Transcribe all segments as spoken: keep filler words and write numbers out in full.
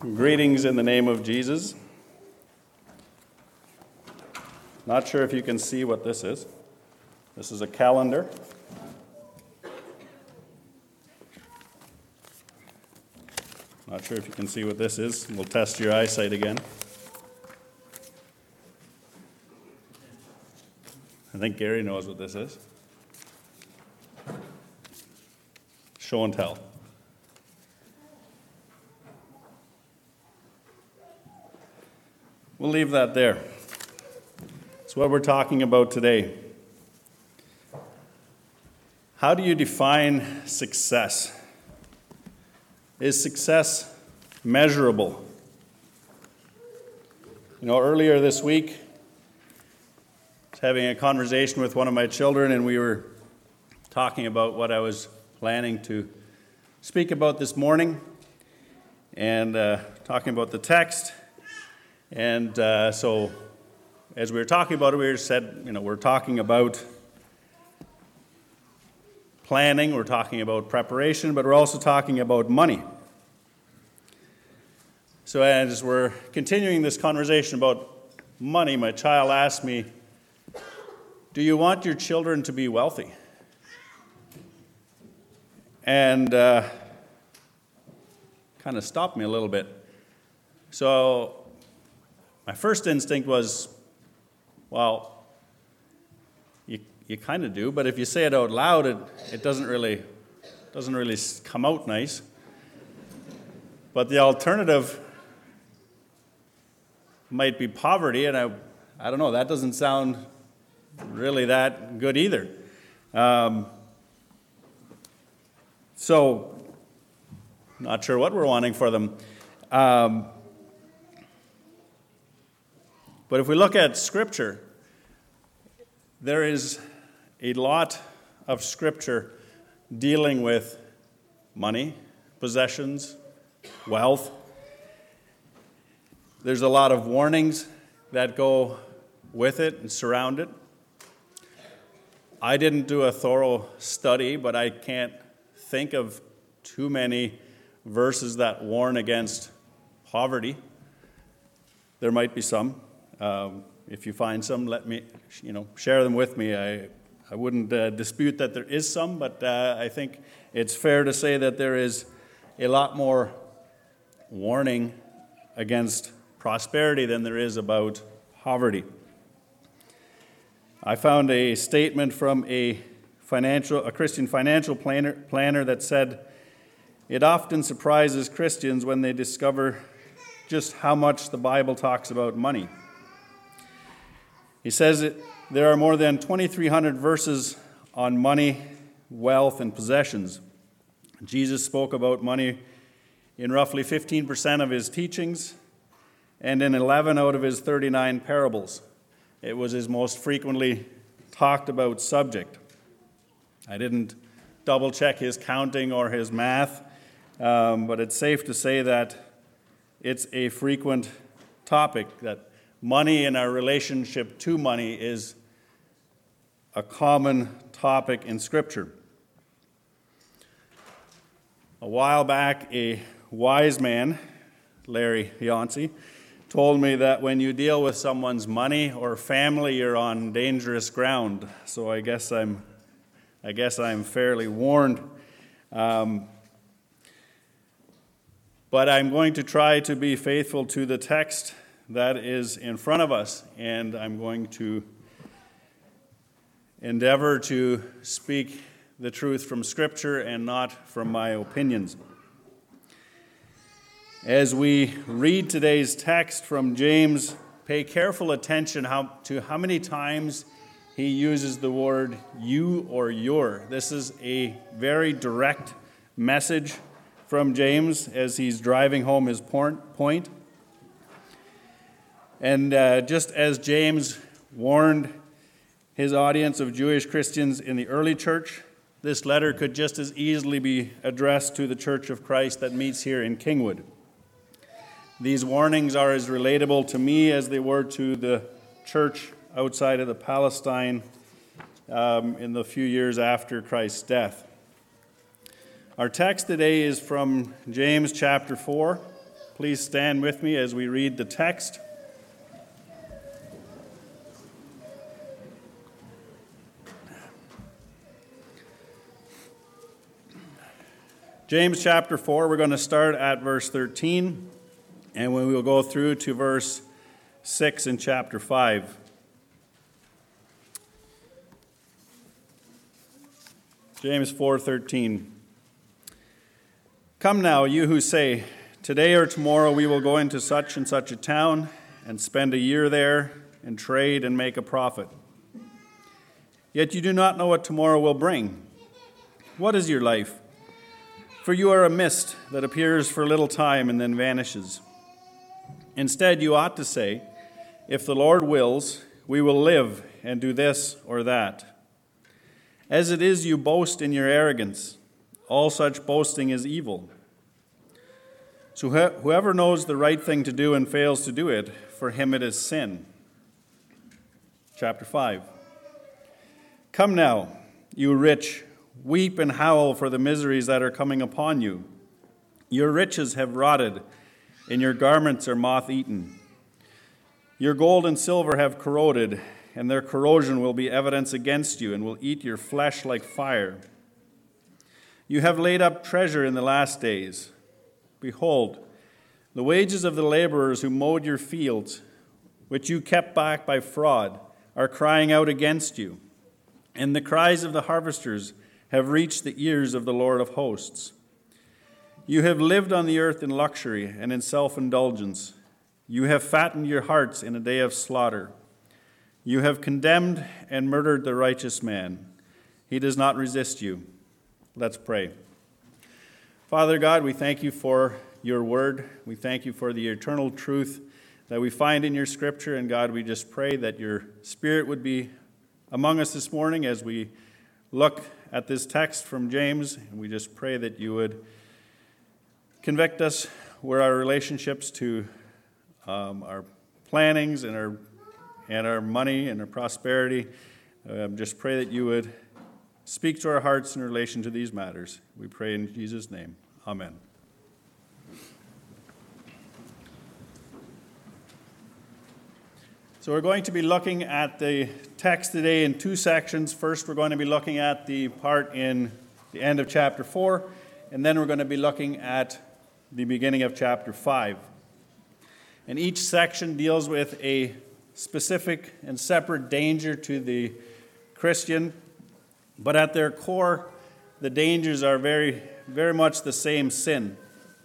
Greetings in the name of Jesus. Not sure if you can see what this is. This is a calendar. Not sure if you can see what this is. We'll test your eyesight again. I think Gary knows what this is. Show and tell. We'll leave that there. It's what we're talking about today. How do you define success? Is success measurable? You know, earlier this week, I was having a conversation with one of my children, and we were talking about what I was planning to speak about this morning, and uh, talking about the text. And uh, so, as we were talking about it, we said, you know, we're talking about planning, we're talking about preparation, but we're also talking about money. So, as we're continuing this conversation about money, my child asked me, "Do you want your children to be wealthy?" And uh, kind of stopped me a little bit. So, my first instinct was, well, you you kind of do, but if you say it out loud, it, it doesn't really doesn't really come out nice. But the alternative might be poverty, and I I don't know, that doesn't sound really that good either. Um, so, not sure what we're wanting for them. Um, But if we look at Scripture, there is a lot of Scripture dealing with money, possessions, wealth. There's a lot of warnings that go with it and surround it. I didn't do a thorough study, but I can't think of too many verses that warn against poverty. There might be some. Um, if you find some, let me, you know, share them with me. I, I wouldn't uh, dispute that there is some, but uh, I think it's fair to say that there is a lot more warning against prosperity than there is about poverty. I found a statement from a financial, a Christian financial planner, planner that said, "It often surprises Christians when they discover just how much the Bible talks about money." He says that there are more than twenty-three hundred verses on money, wealth, and possessions. Jesus spoke about money in roughly fifteen percent of his teachings and in eleven out of his thirty-nine parables. It was his most frequently talked about subject. I didn't double check his counting or his math, um, but it's safe to say that it's a frequent topic, that money and our relationship to money is a common topic in Scripture. A while back, a wise man, Larry Yancey, told me that when you deal with someone's money or family, you're on dangerous ground. So I guess I'm, I guess I'm fairly warned. Um, but I'm going to try to be faithful to the text that is in front of us, and I'm going to endeavor to speak the truth from Scripture and not from my opinions. As we read today's text from James, pay careful attention how, to how many times he uses the word you or your. This is a very direct message from James as he's driving home his point. And uh, just as James warned his audience of Jewish Christians in the early church, this letter could just as easily be addressed to the Church of Christ that meets here in Kingwood. These warnings are as relatable to me as they were to the church outside of the Palestine um, in the few years after Christ's death. Our text today is from James chapter four, please stand with me as we read the text. James chapter four, we're going to start at verse thirteen, and we will go through to verse six in chapter five. James four thirteen. Come now, you who say, today or tomorrow we will go into such and such a town and spend a year there and trade and make a profit. Yet you do not know what tomorrow will bring. What is your life? For you are a mist that appears for a little time and then vanishes. Instead, you ought to say, if the Lord wills, we will live and do this or that. As it is, you boast in your arrogance. All such boasting is evil. So whoever knows the right thing to do and fails to do it, for him it is sin. Chapter five. Come now, you rich, weep and howl for the miseries that are coming upon you. Your riches have rotted, and your garments are moth-eaten. Your gold and silver have corroded, and their corrosion will be evidence against you and will eat your flesh like fire. You have laid up treasure in the last days. Behold, the wages of the laborers who mowed your fields, which you kept back by fraud, are crying out against you. And the cries of the harvesters have reached the ears of the Lord of hosts. You have lived on the earth in luxury and in self-indulgence. You have fattened your hearts in a day of slaughter. You have condemned and murdered the righteous man. He does not resist you. Let's pray. Father God, we thank you for your word. We thank you for the eternal truth that we find in your scripture. And God, we just pray that your spirit would be among us this morning as we look at this text from James. And we just pray that you would convict us where our relationships to um, our plannings and our and our money and our prosperity. Um, just pray that you would speak to our hearts in relation to these matters. We pray in Jesus' name. Amen. So we're going to be looking at the text today in two sections. First, we're going to be looking at the part in the end of chapter four, and then we're going to be looking at the beginning of chapter five. And each section deals with a specific and separate danger to the Christian, but at their core, the dangers are very, very much the same sin.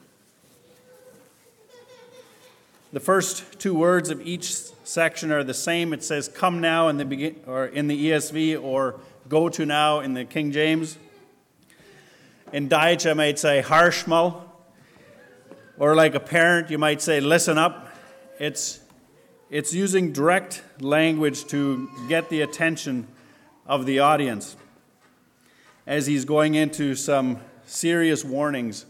The first two words of each section are the same. It says "come now" in the begin, or in the E S V, or "go to now" in the King James. In Deutsch, I might say "harsh mal," or like a parent, you might say "listen up." It's It's using direct language to get the attention of the audience as he's going into some serious warnings.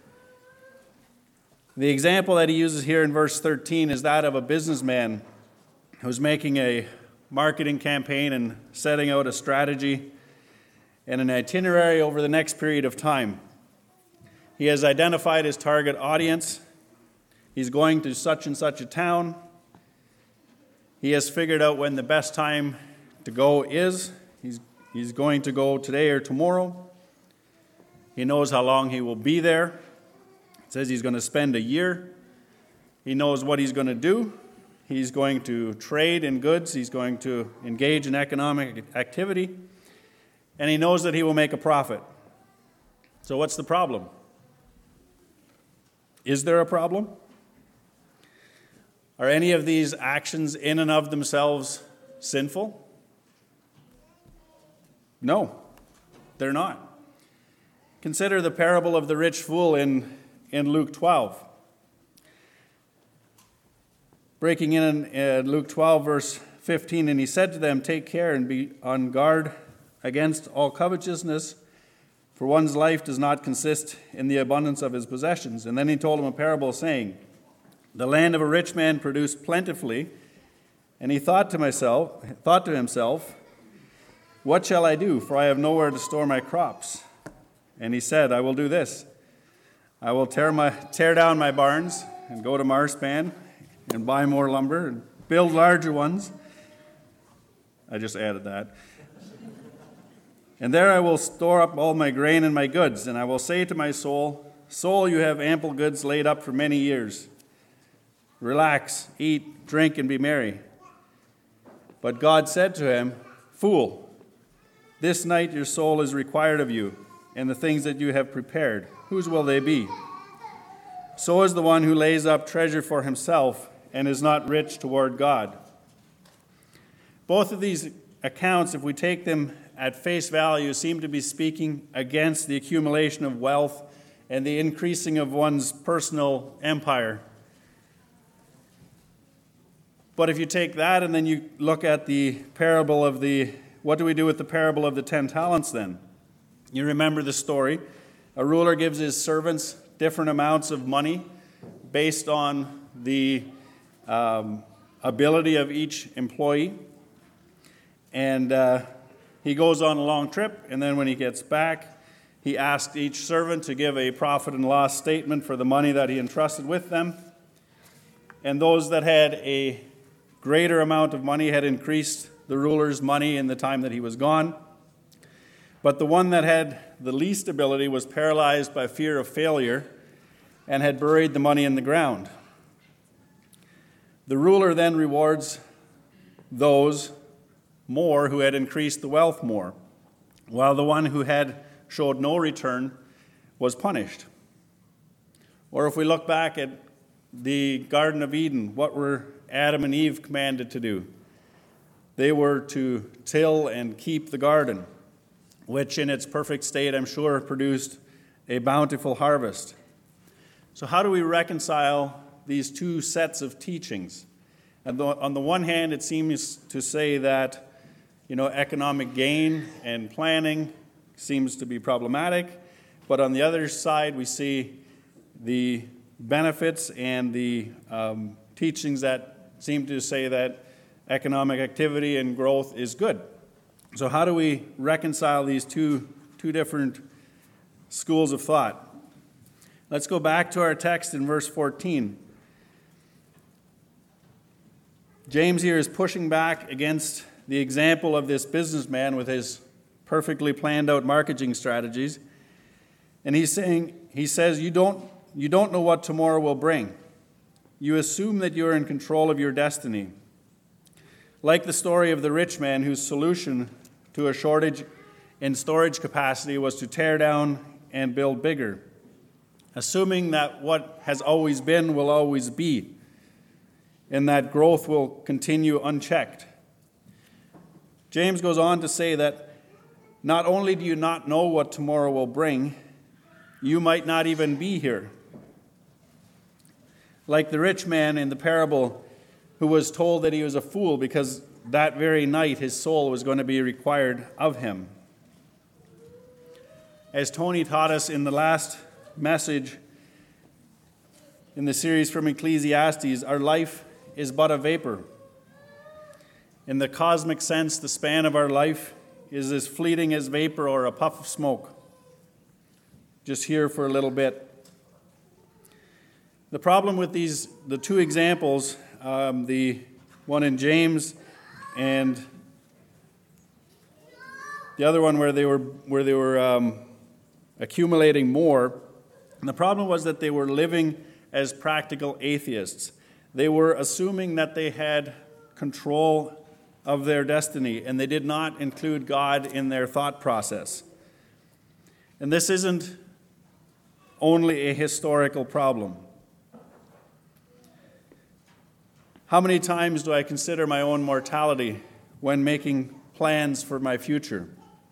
The example that he uses here in verse thirteen is that of a businessman who's making a marketing campaign and setting out a strategy and an itinerary over the next period of time. He has identified his target audience. He's going to such and such a town. He has figured out when the best time to go is. He's, he's going to go today or tomorrow. He knows how long he will be there. It says he's going to spend a year. He knows what he's going to do. He's going to trade in goods. He's going to engage in economic activity. And he knows that he will make a profit. So what's the problem? Is there a problem? Are any of these actions in and of themselves sinful? No, they're not. Consider the parable of the rich fool in, in Luke twelve. Breaking in in Luke twelve, verse fifteen, and he said to them, "Take care and be on guard against all covetousness, for one's life does not consist in the abundance of his possessions." And then he told them a parable, saying, "The land of a rich man produced plentifully, and he thought to myself, thought to himself, what shall I do? For I have nowhere to store my crops. And he said, I will do this. I will tear my tear down my barns and go to Marspan and buy more lumber and build larger ones. I just added that. And there I will store up all my grain and my goods, and I will say to my soul, Soul, you have ample goods laid up for many years. Relax, eat, drink, and be merry. But God said to him, Fool, this night your soul is required of you, and the things that you have prepared, whose will they be? So is the one who lays up treasure for himself and is not rich toward God. Both of these accounts, if we take them at face value, seem to be speaking against the accumulation of wealth and the increasing of one's personal empire. But if you take that and then you look at the parable of the, what do we do with the parable of the ten talents then? You remember the story. A ruler gives his servants different amounts of money based on the um, ability of each employee. And uh, he goes on a long trip, and then when he gets back, he asked each servant to give a profit and loss statement for the money that he entrusted with them. And those that had a greater amount of money had increased the ruler's money in the time that he was gone. But the one that had the least ability was paralyzed by fear of failure and had buried the money in the ground. The ruler then rewards those more who had increased the wealth more, while the one who had showed no return was punished. Or if we look back at the Garden of Eden, what were Adam and Eve commanded to do? They were to till and keep the garden, which in its perfect state, I'm sure, produced a bountiful harvest. So how do we reconcile these two sets of teachings? And on the one hand, it seems to say that, you know, economic gain and planning seems to be problematic, but on the other side, we see the benefits and the um, teachings that seem to say that economic activity and growth is good. So how do we reconcile these two, two different schools of thought? Let's go back to our text in verse fourteen. James here is pushing back against the example of this businessman with his perfectly planned out marketing strategies. And he's saying, he says, you don't, you don't know what tomorrow will bring. You assume that you're in control of your destiny. Like the story of the rich man whose solution to a shortage in storage capacity was to tear down and build bigger, assuming that what has always been will always be, and that growth will continue unchecked. James goes on to say that not only do you not know what tomorrow will bring, you might not even be here. Like the rich man in the parable who was told that he was a fool because that very night his soul was going to be required of him. As Tony taught us in the last message in the series from Ecclesiastes, our life is but a vapor. In the cosmic sense, the span of our life is as fleeting as vapor or a puff of smoke, just here for a little bit. The problem with these, the two examples, um, the one in James and the other one where they were where they were um, accumulating more, and the problem was that they were living as practical atheists. They were assuming that they had control of their destiny, and they did not include God in their thought process. And this isn't only a historical problem. How many times do I consider my own mortality when making plans for my future?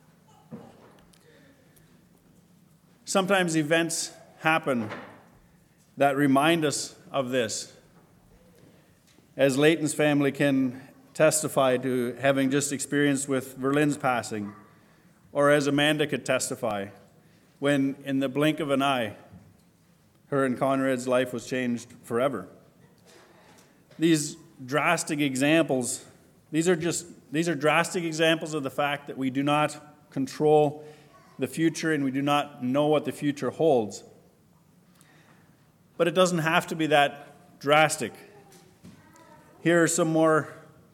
Sometimes events happen that remind us of this. As Leighton's family can testify to having just experienced with Verlin's passing, or as Amanda could testify, when in the blink of an eye, her and Conrad's life was changed forever. These drastic examples, these are just, these are drastic examples of the fact that we do not control the future and we do not know what the future holds. But it doesn't have to be that drastic. Here are some more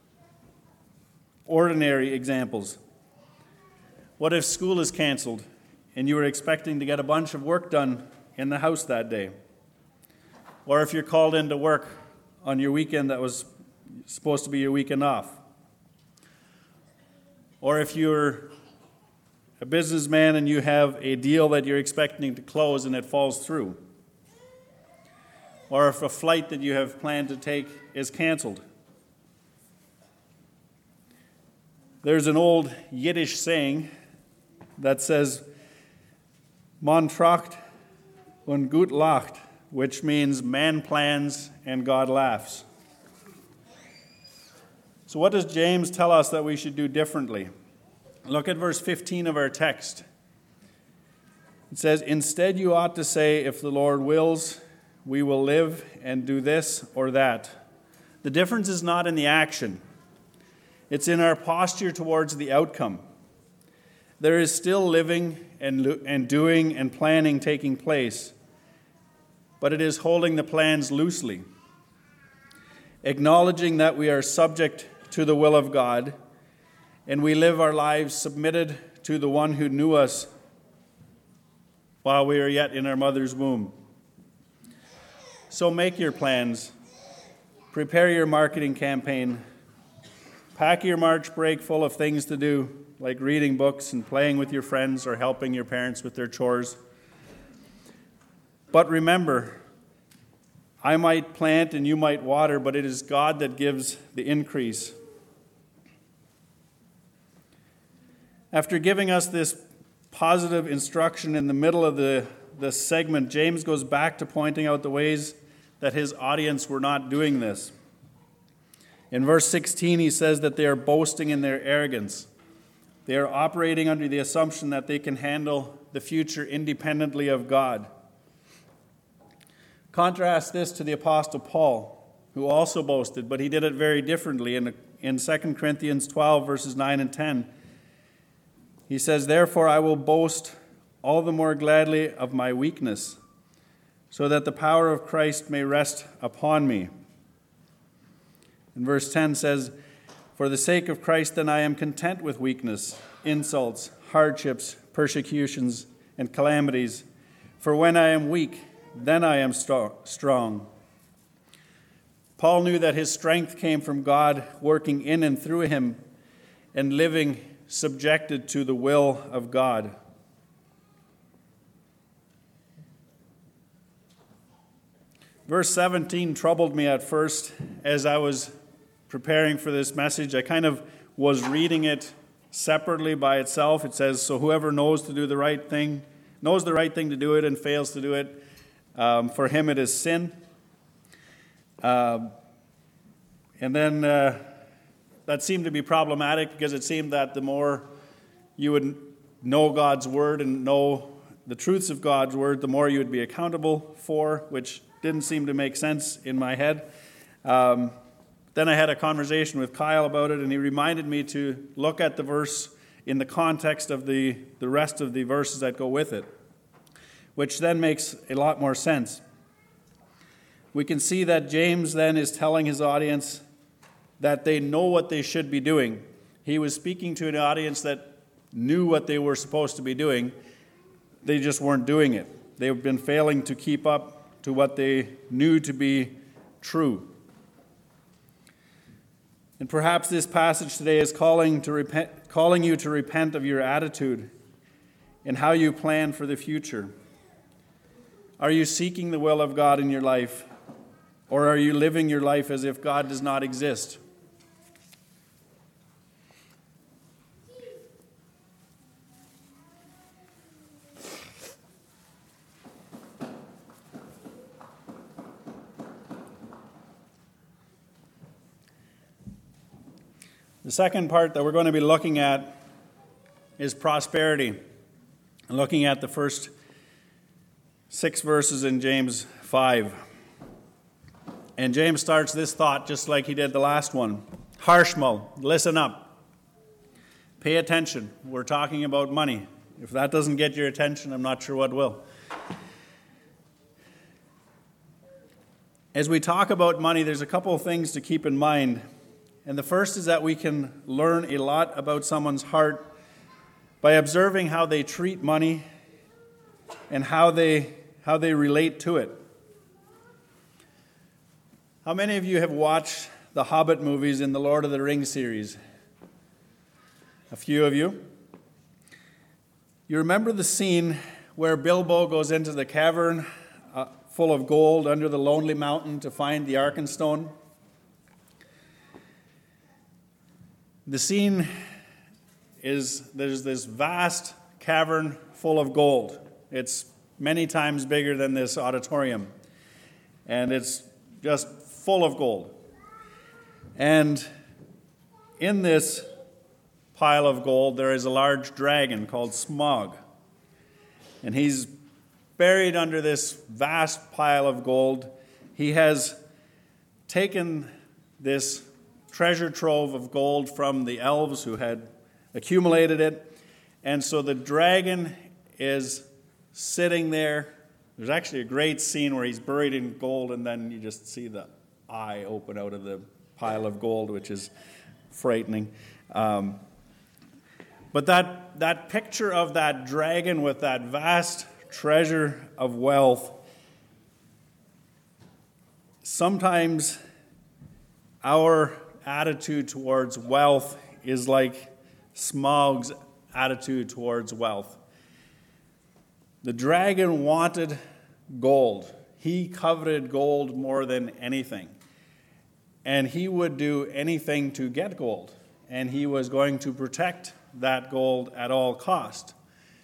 ordinary examples. What if school is canceled and you were expecting to get a bunch of work done in the house that day? Or if you're called into work on your weekend that was supposed to be your weekend off? Or if you're a businessman and you have a deal that you're expecting to close and it falls through? Or if a flight that you have planned to take is canceled? There's an old Yiddish saying that says, "Man tracht und Gott lacht," which means man plans and God laughs. So what does James tell us that we should do differently? Look at verse fifteen of our text. It says, "Instead you ought to say, if the Lord wills, we will live and do this or that." The difference is not in the action. It's in our posture towards the outcome. There is still living and, and doing and planning taking place, but it is holding the plans loosely, acknowledging that we are subject to the will of God, and we live our lives submitted to the one who knew us while we are yet in our mother's womb. So make your plans, prepare your marketing campaign, pack your March break full of things to do, like reading books and playing with your friends or helping your parents with their chores. But remember, I might plant and you might water, but it is God that gives the increase. After giving us this positive instruction in the middle of the, the segment, James goes back to pointing out the ways that his audience were not doing this. In verse sixteen, he says that they are boasting in their arrogance. They are operating under the assumption that they can handle the future independently of God. Contrast this to the Apostle Paul, who also boasted, but he did it very differently. In, in Second Corinthians twelve, verses nine and ten, he says, "Therefore I will boast all the more gladly of my weakness, so that the power of Christ may rest upon me." And verse ten says, "For the sake of Christ then I am content with weakness, insults, hardships, persecutions, and calamities. For when I am weak, then I am strong." Paul knew that his strength came from God working in and through him and living subjected to the will of God. Verse seventeen troubled me at first as I was preparing for this message. I kind of was reading it separately by itself. It says, "So whoever knows to do the right thing, knows the right thing to do it and fails to do it, um, for him it is sin." Uh, and then uh, that seemed to be problematic because it seemed that the more you would know God's word and know the truths of God's word, the more you would be accountable for, which didn't seem to make sense in my head. Um, then I had a conversation with Kyle about it, and he reminded me to look at the verse in the context of the, the rest of the verses that go with it, which then makes a lot more sense. We can see that James then is telling his audience that they know what they should be doing. He was speaking to an audience that knew what they were supposed to be doing. They just weren't doing it. They've been failing to keep up to what they knew to be true. And perhaps this passage today is calling to repent, calling you to repent of your attitude and how you plan for the future. Are you seeking the will of God in your life, or are you living your life as if God does not exist? The second part that we're going to be looking at is prosperity. Looking at the first six verses in James five. And James starts this thought just like he did the last one. Harshmal, listen up. Pay attention. We're talking about money. If that doesn't get your attention, I'm not sure what will. As we talk about money, there's a couple of things to keep in mind. And the first is that we can learn a lot about someone's heart by observing how they treat money and how they how they relate to it. How many of you have watched the Hobbit movies in the Lord of the Rings series? A few of you. You remember the scene where Bilbo goes into the cavern uh, full of gold under the Lonely Mountain to find the Arkenstone? The scene is there's this vast cavern full of gold. It's many times bigger than this auditorium, and it's just full of gold. And in this pile of gold, there is a large dragon called Smaug. And he's buried under this vast pile of gold. He has taken this treasure trove of gold from the elves who had accumulated it. And so the dragon is sitting there. There's actually a great scene where he's buried in gold, and then you just see the eye open out of the pile of gold, which is frightening. Um, but that, that picture of that dragon with that vast treasure of wealth, sometimes our attitude towards wealth is like Smaug's attitude towards wealth. The dragon wanted gold. He coveted gold more than anything. And he would do anything to get gold. And he was going to protect that gold at all cost.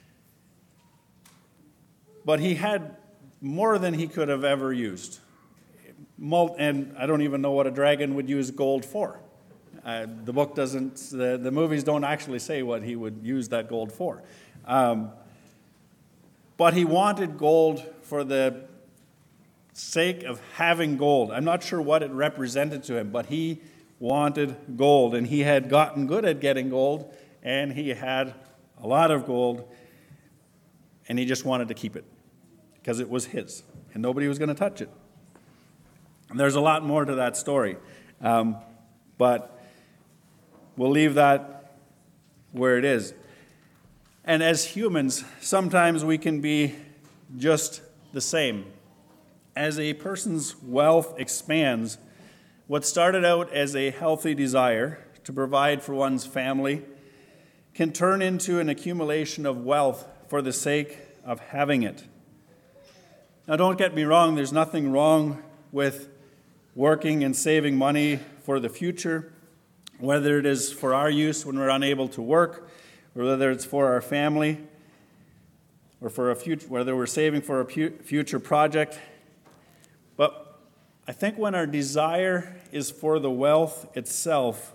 But he had more than he could have ever used. And I don't even know what a dragon would use gold for. Uh, the book doesn't, the, the movies don't actually say what he would use that gold for. Um, but he wanted gold for the sake of having gold. I'm not sure what it represented to him, but he wanted gold, and he had gotten good at getting gold, and he had a lot of gold, and he just wanted to keep it because it was his, and nobody was going to touch it. And there's a lot more to that story, um, but we'll leave that where it is. And as humans, sometimes we can be just the same. As a person's wealth expands, what started out as a healthy desire to provide for one's family can turn into an accumulation of wealth for the sake of having it. Now, don't get me wrong, there's nothing wrong with working and saving money for the future, whether it is for our use when we're unable to work, or whether it's for our family, or for a future, whether we're saving for a pu- future project. But I think when our desire is for the wealth itself,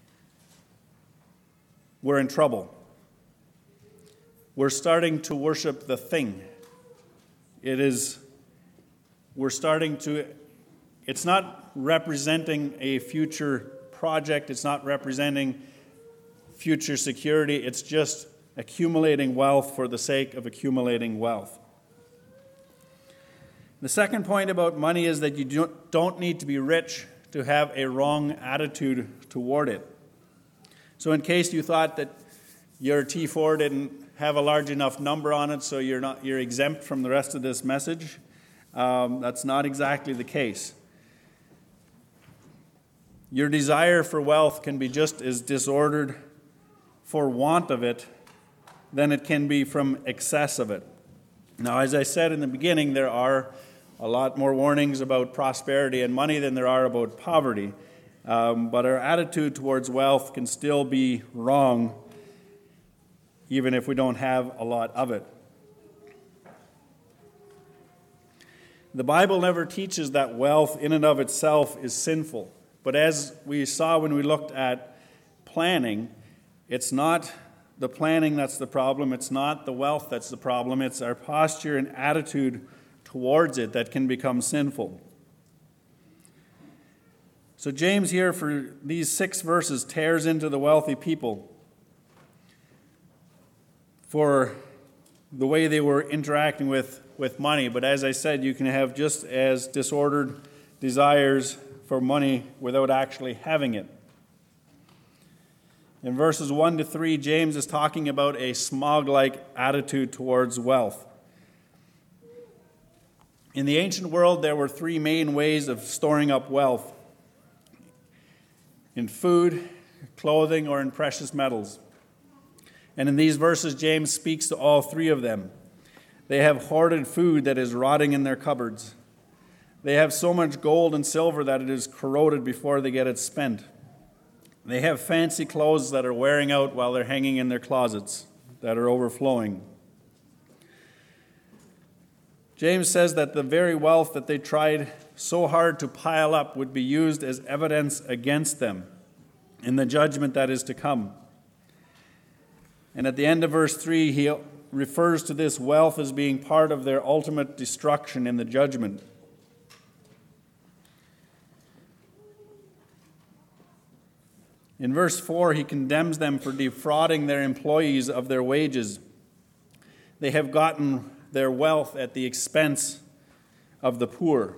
we're in trouble. We're starting to worship the thing. It is, we're starting to, it's not representing a future project, it's not representing future security, it's just accumulating wealth for the sake of accumulating wealth. The second point about money is that you don't need to be rich to have a wrong attitude toward it. So in case you thought that your T four didn't have a large enough number on it, so you're not you're exempt from the rest of this message, um, that's not exactly the case. Your desire for wealth can be just as disordered for want of it than it can be from excess of it. Now, as I said in the beginning, there are a lot more warnings about prosperity and money than there are about poverty. Um, but our attitude towards wealth can still be wrong, even if we don't have a lot of it. The Bible never teaches that wealth in and of itself is sinful. But as we saw when we looked at planning, it's not the planning that's the problem. It's not the wealth that's the problem. It's our posture and attitude towards it that can become sinful. So James here for these six verses tears into the wealthy people for the way they were interacting with, with money. But as I said, you can have just as disordered desires for money without actually having it. In verses one to three, James is talking about a smog-like attitude towards wealth. In the ancient world, there were three main ways of storing up wealth: in food, clothing, or in precious metals. And in these verses, James speaks to all three of them. They have hoarded food that is rotting in their cupboards. They have so much gold and silver that it is corroded before they get it spent. They have fancy clothes that are wearing out while they're hanging in their closets, that are overflowing. James says that the very wealth that they tried so hard to pile up would be used as evidence against them in the judgment that is to come. And at the end of verse three, he refers to this wealth as being part of their ultimate destruction in the judgment. In verse four, he condemns them for defrauding their employees of their wages. They have gotten their wealth at the expense of the poor.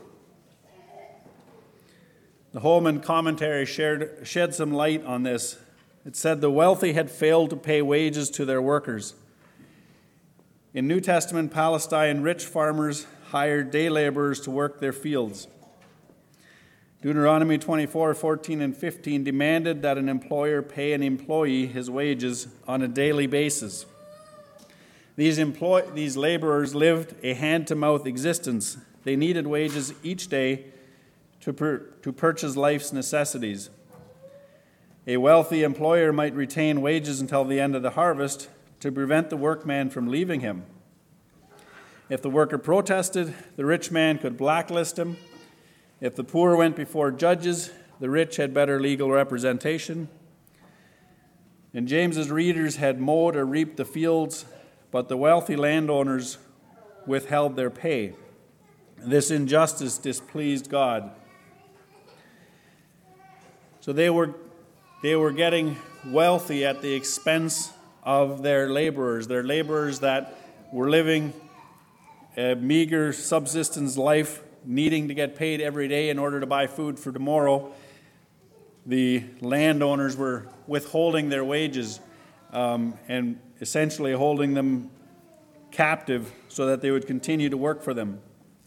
The Holman commentary shared, shed some light on this. It said the wealthy had failed to pay wages to their workers. In New Testament Palestine, rich farmers hired day laborers to work their fields. Deuteronomy twenty-four, fourteen, and fifteen demanded that an employer pay an employee his wages on a daily basis. These, employ- these laborers lived a hand-to-mouth existence. They needed wages each day to, per- to purchase life's necessities. A wealthy employer might retain wages until the end of the harvest to prevent the workman from leaving him. If the worker protested, the rich man could blacklist him. If the poor went before judges, the rich had better legal representation. And James's readers had mowed or reaped the fields, but the wealthy landowners withheld their pay. This injustice displeased God. So they were, they were getting wealthy at the expense of their laborers, their laborers that were living a meager subsistence life, needing to get paid every day in order to buy food for tomorrow. The landowners were withholding their wages um, and essentially holding them captive so that they would continue to work for them.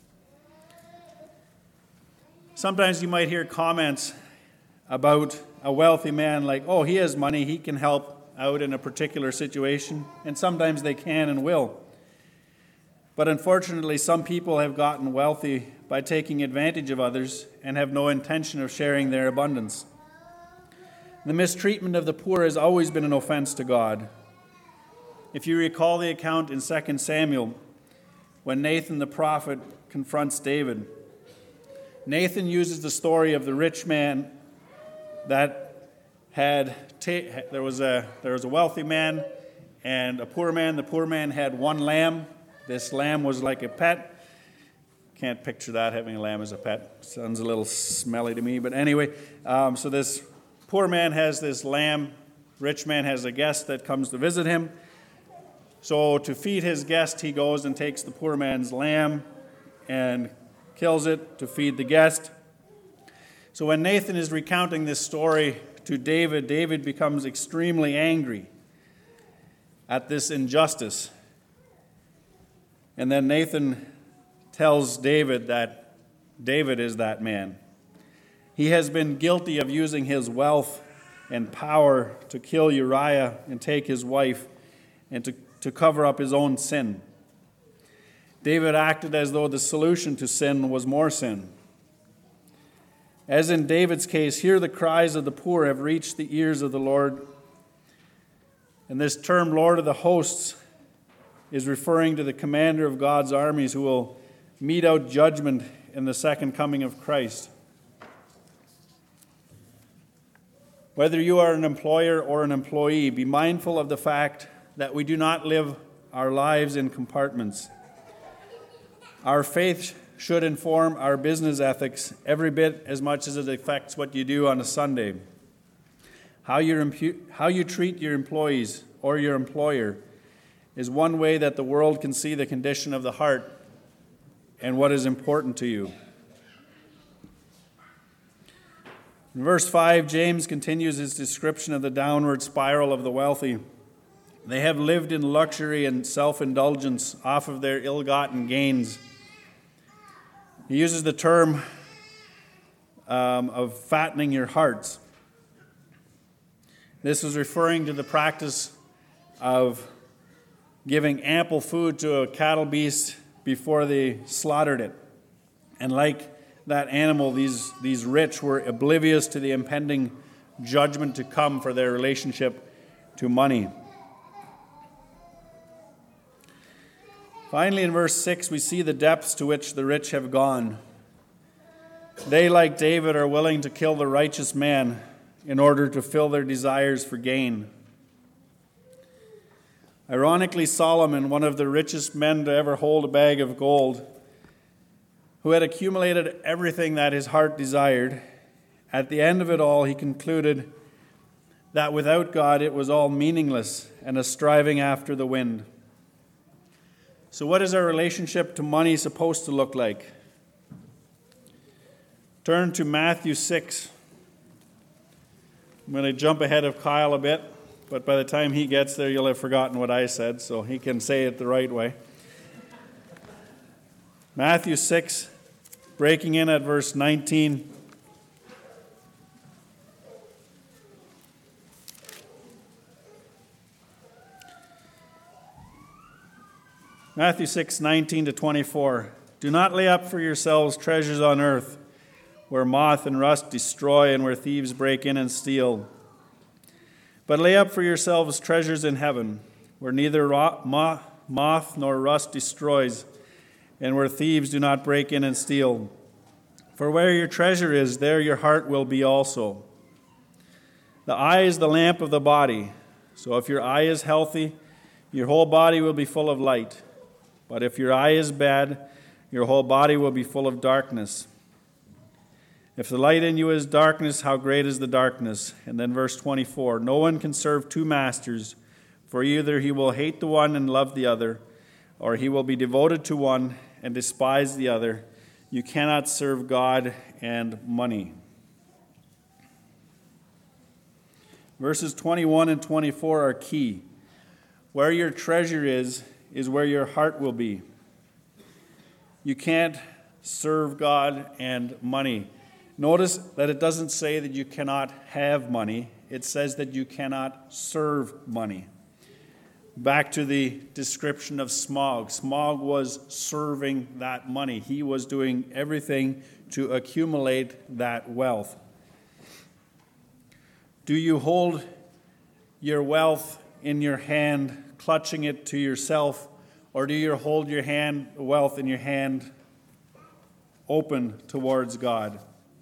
Sometimes you might hear comments about a wealthy man like, oh, he has money, he can help out in a particular situation, and sometimes they can and will. But unfortunately, some people have gotten wealthy by taking advantage of others and have no intention of sharing their abundance. The mistreatment of the poor has always been an offense to God. If you recall the account in Second Samuel, when Nathan the prophet confronts David, Nathan uses the story of the rich man that had ta- there was a there was a wealthy man and a poor man. The poor man had one lamb. This lamb was like a pet. Can't picture that, having a lamb as a pet. Sounds a little smelly to me, but anyway. Um, so this poor man has this lamb. Rich man has a guest that comes to visit him. So to feed his guest, he goes and takes the poor man's lamb and kills it to feed the guest. So when Nathan is recounting this story to David, David becomes extremely angry at this injustice. And then Nathan tells David that David is that man. He has been guilty of using his wealth and power to kill Uriah and take his wife and to, to cover up his own sin. David acted as though the solution to sin was more sin. As in David's case, here the cries of the poor have reached the ears of the Lord. And this term, Lord of the hosts, is referring to the commander of God's armies who will mete out judgment in the second coming of Christ. Whether you are an employer or an employee, be mindful of the fact that we do not live our lives in compartments. Our faith should inform our business ethics every bit as much as it affects what you do on a Sunday. How you, impu- how you treat your employees or your employer is one way that the world can see the condition of the heart and what is important to you. In verse five, James continues his description of the downward spiral of the wealthy. They have lived in luxury and self-indulgence off of their ill-gotten gains. He uses the term um, of fattening your hearts. This was referring to the practice of giving ample food to a cattle beast before they slaughtered it. And like that animal, these, these rich were oblivious to the impending judgment to come for their relationship to money. Finally, in verse six, we see the depths to which the rich have gone. They, like David, are willing to kill the righteous man in order to fill their desires for gain. Ironically, Solomon, one of the richest men to ever hold a bag of gold, who had accumulated everything that his heart desired, at the end of it all, he concluded that without God it was all meaningless and a striving after the wind. So what is our relationship to money supposed to look like? Turn to Matthew six. I'm going to jump ahead of Kyle a bit, but by the time he gets there, you'll have forgotten what I said, so he can say it the right way. Matthew six, breaking in at verse nineteen. Matthew six, nineteen to twenty-four. Do not lay up for yourselves treasures on earth, where moth and rust destroy and where thieves break in and steal. But lay up for yourselves treasures in heaven, where neither moth nor rust destroys, and where thieves do not break in and steal. For where your treasure is, there your heart will be also. The eye is the lamp of the body. So if your eye is healthy, your whole body will be full of light. But if your eye is bad, your whole body will be full of darkness. If the light in you is darkness, how great is the darkness? And then verse twenty-four, no one can serve two masters, for either he will hate the one and love the other, or he will be devoted to one and despise the other. You cannot serve God and money. Verses twenty-one and twenty-four are key. Where your treasure is, is where your heart will be. You can't serve God and money. Notice that it doesn't say that you cannot have money. It says that you cannot serve money. Back to the description of Smog. Smog was serving that money. He was doing everything to accumulate that wealth. Do you hold your wealth in your hand, clutching it to yourself, or do you hold your hand, wealth in your hand, open towards God?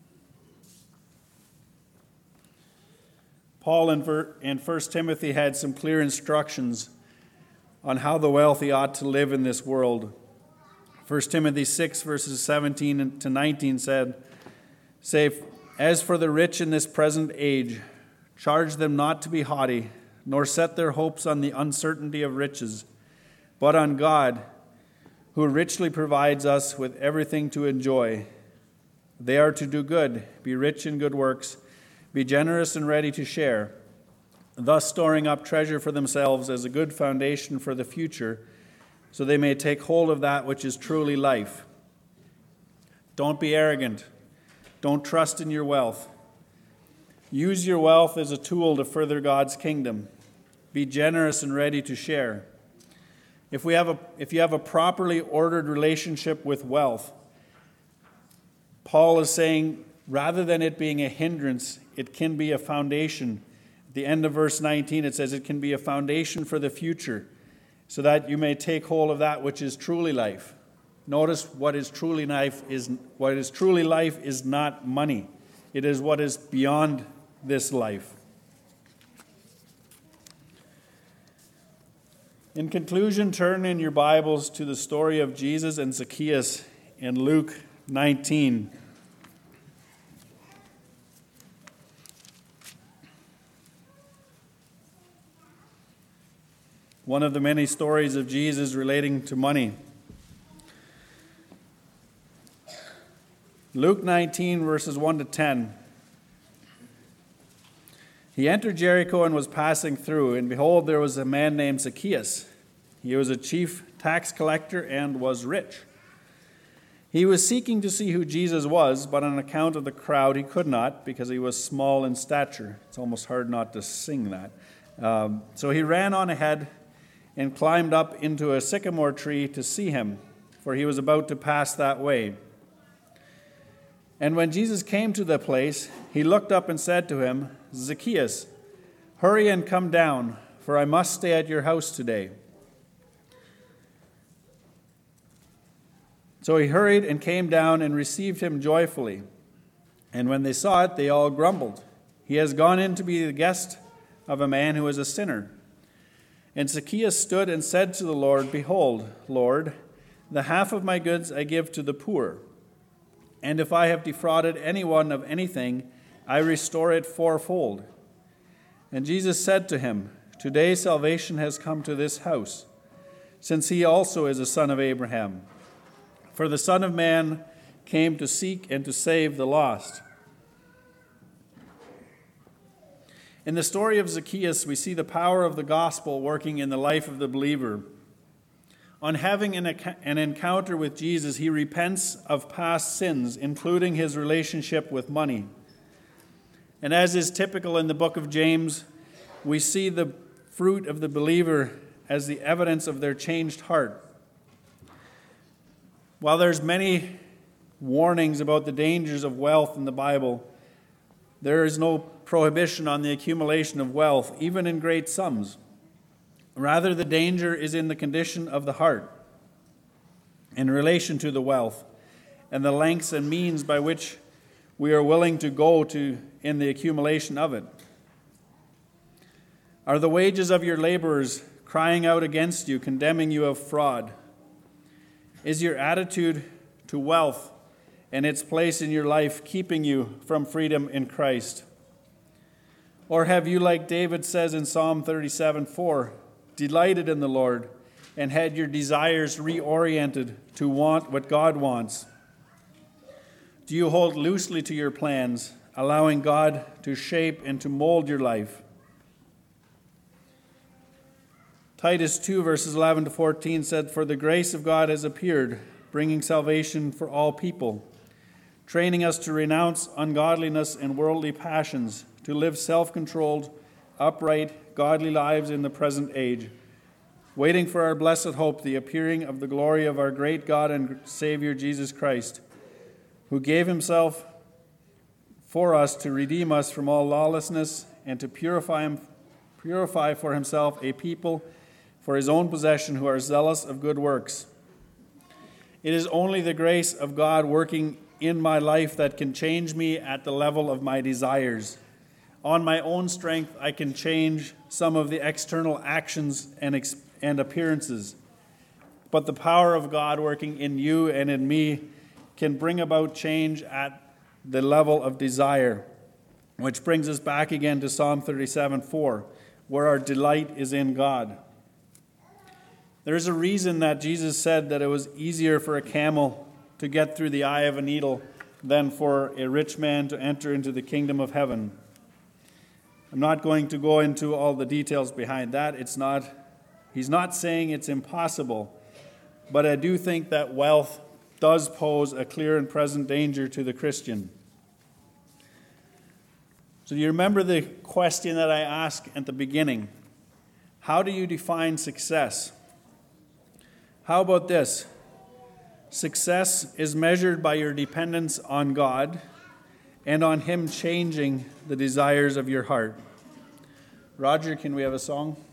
Paul in First Timothy had some clear instructions on how the wealthy ought to live in this world. First Timothy six, verses seventeen to nineteen said, say, as for the rich in this present age, charge them not to be haughty, nor set their hopes on the uncertainty of riches, but on God, who richly provides us with everything to enjoy. They are to do good, be rich in good works, be generous and ready to share, thus storing up treasure for themselves as a good foundation for the future, so they may take hold of that which is truly life. Don't be arrogant. Don't trust in your wealth. Use your wealth as a tool to further God's kingdom. Be generous and ready to share. If we have a, if you have a properly ordered relationship with wealth, Paul is saying, rather than it being a hindrance, it can be a foundation. At the end of verse nineteen, it says it can be a foundation for the future, so that you may take hold of that which is truly life. Notice what is truly life is what is truly life is not money. It is what is beyond this life. In conclusion, turn in your Bibles to the story of Jesus and Zacchaeus in Luke nineteen. One of the many stories of Jesus relating to money. Luke nineteen, verses one to ten. He entered Jericho and was passing through, and behold, there was a man named Zacchaeus. He was a chief tax collector and was rich. He was seeking to see who Jesus was, but on account of the crowd he could not, because he was small in stature. It's almost hard not to sing that. Um, so he ran on ahead and climbed up into a sycamore tree to see him, for he was about to pass that way. And when Jesus came to the place, he looked up and said to him, "Zacchaeus, hurry and come down, for I must stay at your house today." So he hurried and came down and received him joyfully. And when they saw it, they all grumbled, "He has gone in to be the guest of a man who is a sinner." And Zacchaeus stood and said to the Lord, "Behold, Lord, the half of my goods I give to the poor. And if I have defrauded anyone of anything, I restore it fourfold." And Jesus said to him, "Today salvation has come to this house, since he also is a son of Abraham. For the Son of Man came to seek and to save the lost." In the story of Zacchaeus, we see the power of the gospel working in the life of the believer. On having an, an encounter with Jesus, he repents of past sins, including his relationship with money. And as is typical in the book of James, we see the fruit of the believer as the evidence of their changed heart. While there's many warnings about the dangers of wealth in the Bible, there is no prohibition on the accumulation of wealth, even in great sums. Rather, the danger is in the condition of the heart in relation to the wealth and the lengths and means by which we are willing to go to in the accumulation of it. Are the wages of your laborers crying out against you, condemning you of fraud? Is your attitude to wealth and its place in your life keeping you from freedom in Christ? Or have you, like David says in Psalm thirty-seven four, delighted in the Lord and had your desires reoriented to want what God wants? Do you hold loosely to your plans, allowing God to shape and to mold your life? Titus two, verses eleven to fourteen said, "For the grace of God has appeared, bringing salvation for all people, training us to renounce ungodliness and worldly passions, to live self-controlled, upright, godly lives in the present age, waiting for our blessed hope, the appearing of the glory of our great God and Savior Jesus Christ, who gave himself for us to redeem us from all lawlessness and to purify him, purify for himself a people for his own possession who are zealous of good works." It is only the grace of God working in my life that can change me at the level of my desires. On my own strength, I can change some of the external actions and, ex- and appearances. But the power of God working in you and in me can bring about change at the level of desire, which brings us back again to Psalm thirty-seven four, where our delight is in God. There's a reason that Jesus said that it was easier for a camel to get through the eye of a needle than for a rich man to enter into the kingdom of heaven. I'm not going to go into all the details behind that. It's not, he's not saying it's impossible, but I do think that wealth does pose a clear and present danger to the Christian. So you remember the question that I asked at the beginning? How do you define success? How about this? Success is measured by your dependence on God and on Him changing the desires of your heart. Roger, can we have a song?